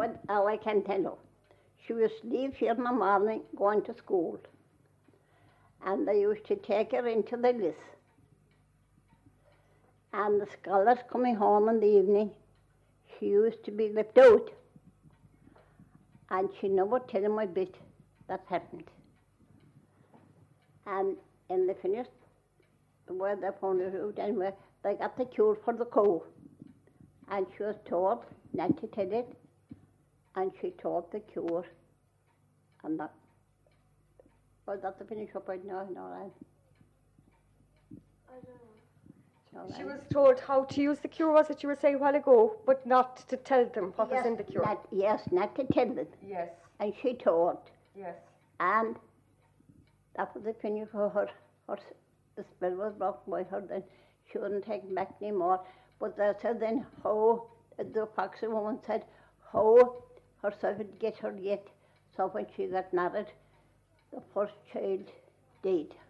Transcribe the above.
what all I can tell you. She used to leave here in the morning going to school. And they used to take her into the list. And the scholars coming home in the evening, she used to be left out. And she never tell them a bit that happened. And in the finished, where they found it out anyway, they got the cure for the cow. And she was told not to tell it. And she told the cure. And that, was that the finish up right now? No, I don't know. She was told how to use the cure, was it you were saying a while ago, but not to tell them what was in the cure. Not to tell them. Yes. And she told. Yes. And that was the finish for her. The spell was broken by her, then she wouldn't take it back anymore. But they said then how, the foxy woman said, how herself would get her yet. So when she got married, the first child died.